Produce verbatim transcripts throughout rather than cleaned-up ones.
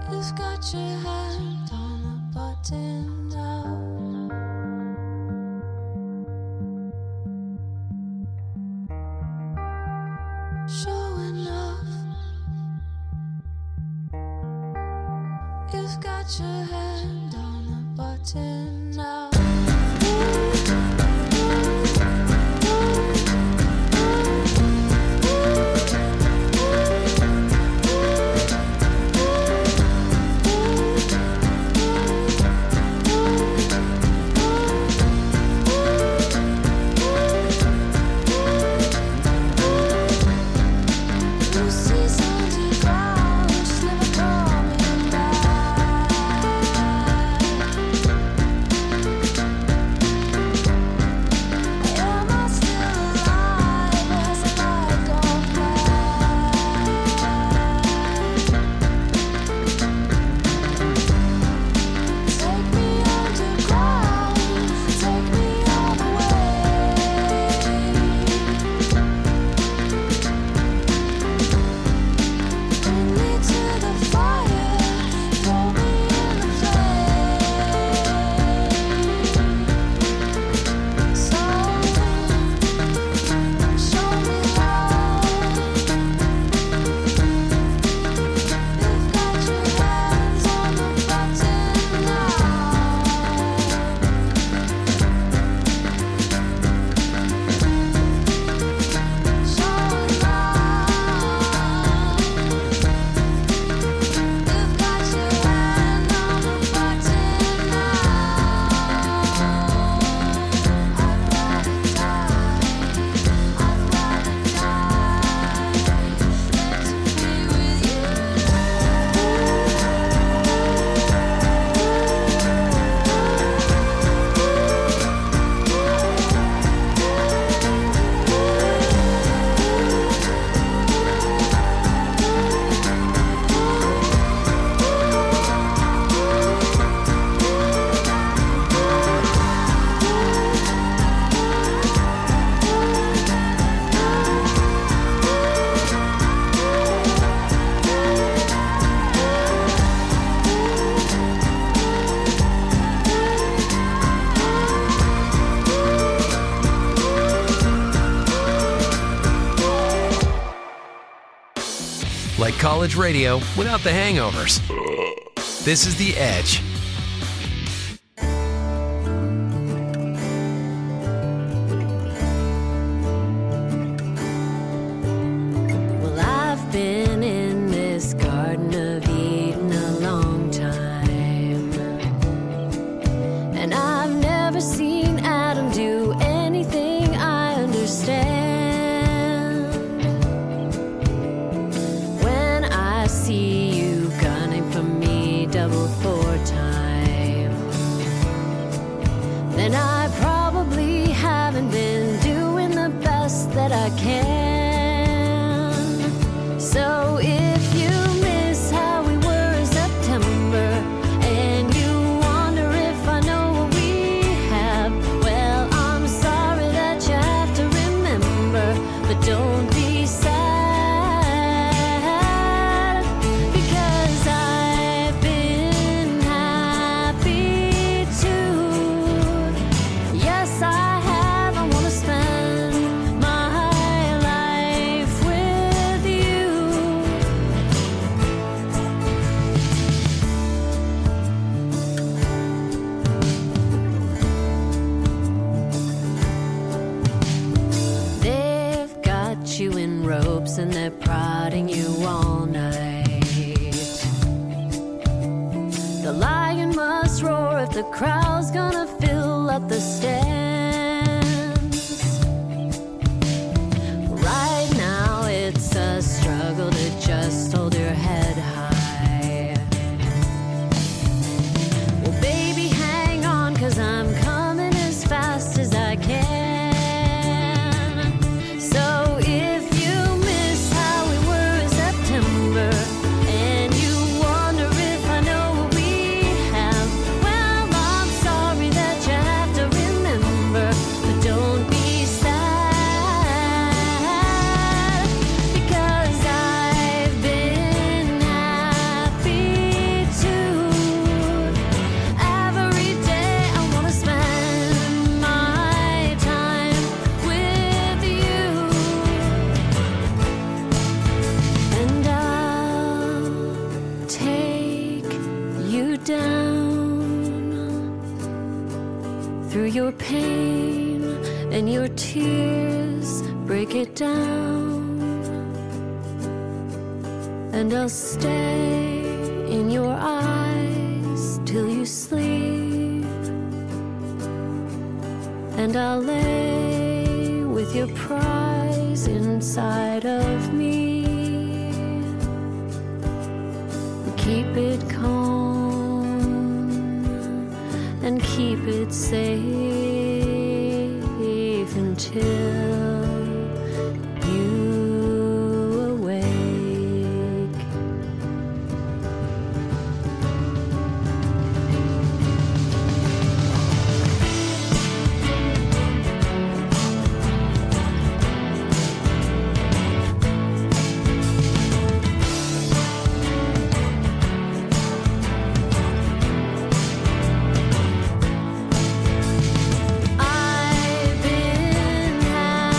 You've got your hand on the button now. Sure enough, you've got your hand on the button now. Like college radio without the hangovers. This is The Edge. Well, I've been in this Garden of Eden a long time, and I've never seen Adam do anything I understand. See you gunning for me double four time, then I probably haven't been doing the best that I can. So if you miss how we were in September, and you wonder if I know what we have, well, I'm sorry that you have to remember, but don't be sad. And they're prodding you all night. The lion must roar if the crowd's gonna fill up the stands. Right now it's a struggle to just hold your head high. Well, baby, hang on, 'cause I'm coming as fast as I can. Remember you down through your pain and your tears, break it down, and I'll stay in your eyes till you sleep, and I'll lay with your prize inside of me. Keep it calm and keep it safe until you awake. I've been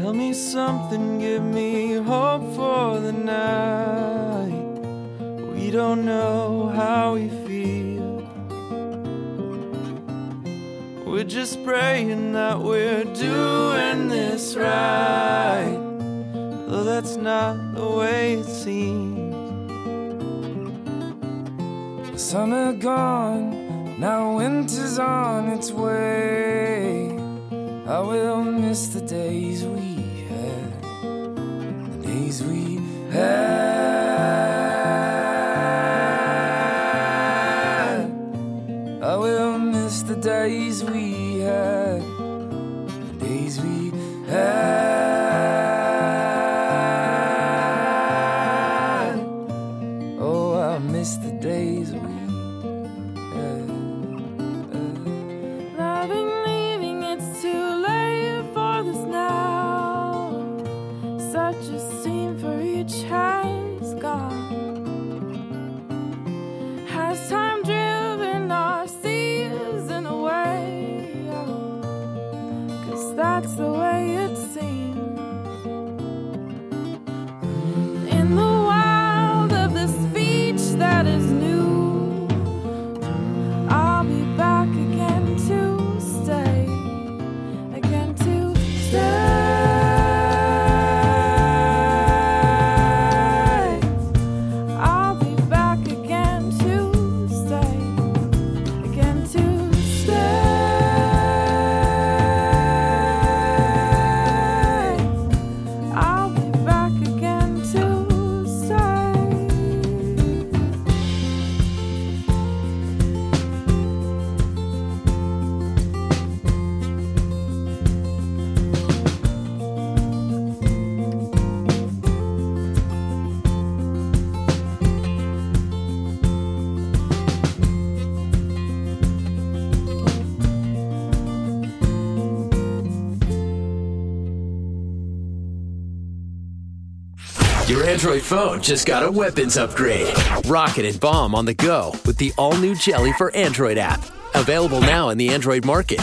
Tell me something, give me hope for the night. We don't know how we feel. We're just praying that we're doing this right, though that's not the way it seems. Summer gone, now winter's on its way. I will miss the days we had, the days we had. I will miss the days we had, the days we had. Oh, I miss the days we had. Loving, leaving, it's too late for this now. Such a scene for each has gone. Has time driven our season away? Oh, 'cause that's the way it seems. In the wild of the speech that is new, I'll be back again to stay, again to stay. I'll be back again to stay, again to stay. I'll be back again to stay. Your Android phone just got a weapons upgrade. Rocket and bomb on the go with the all-new Jelly for Android app. Available now in the Android market.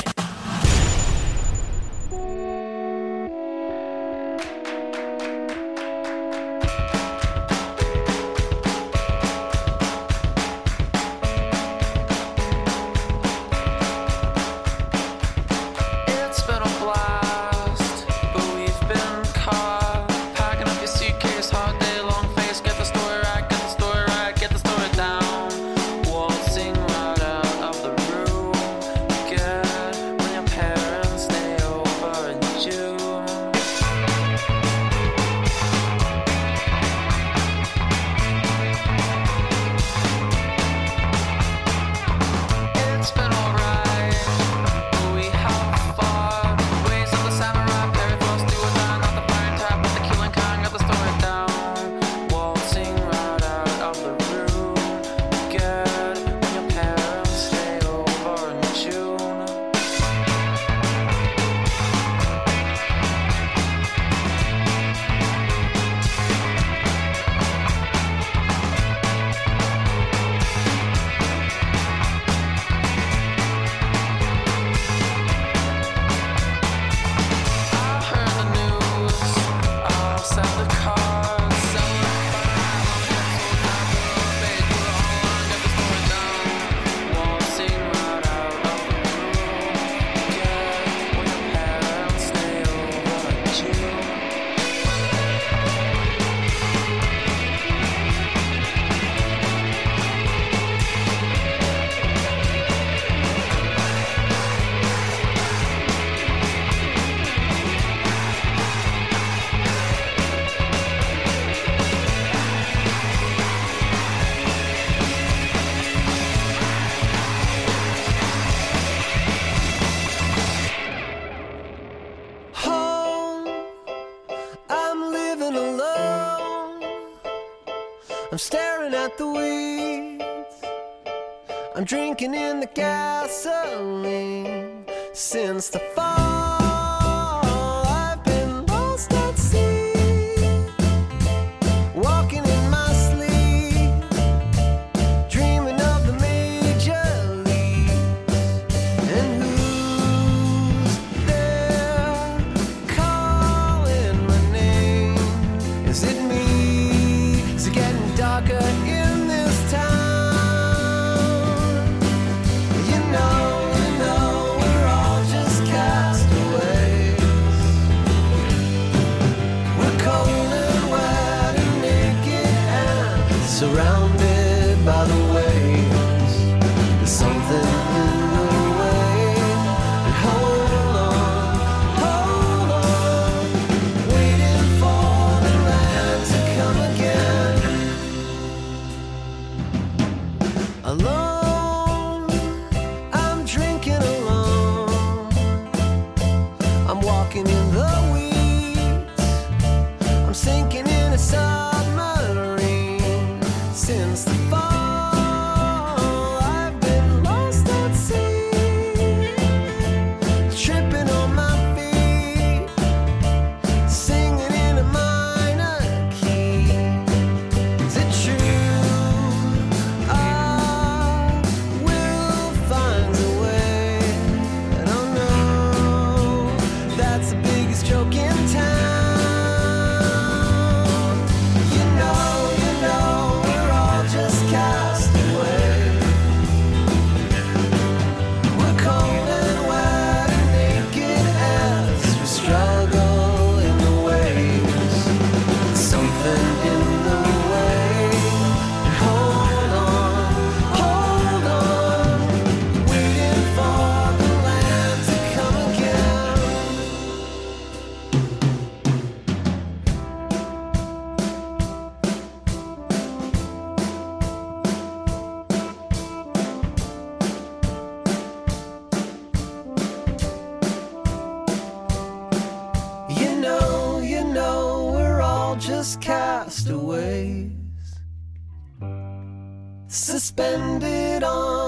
It's been a blast, but we've been caught packing up your suitcase, hard day long face. Get the story right, get the story right, get the story down. Waltzing right out of the room. Good when your parents stay over in June. It's been alright, but we have fought. Ways of the samurai, Perry Frost, do or die, not the fire tap, but the killing kind, got the story down. Waltzing right out of the room. Good when your parents stay over in June. I heard the news. I'll send the cards. Sell the fire. Get the story down. Waltzing right out of the room. Good when your parents stay over in June. Home, I'm living alone. I'm staring at the weeds. I'm drinking in the gasoline. Since the fall, I've been lost at sea. Walking in my sleep, dreaming of the major leagues. And who's there calling soccer in this town. You know, you know, we're all just castaways. We're cold and wet and naked and surrounded by the waves. There's something in the way. And hold on, hold on, waiting for the land to come again. Alone, I'm drinking alone. I'm walking in the weeds. I'm sinking in a submarine since the fall. I've been lost at sea, tripping on my feet, singing in a minor key. Is it true? I will find a way. I don't know. That's the biggest joke in town. You know, you know, we're all just castaways. We're cold and wet and naked as we struggle in the waves. Something in the way. Hold on, hold on, waiting for the land to come again. You know, you know, we're all just castaways, suspended on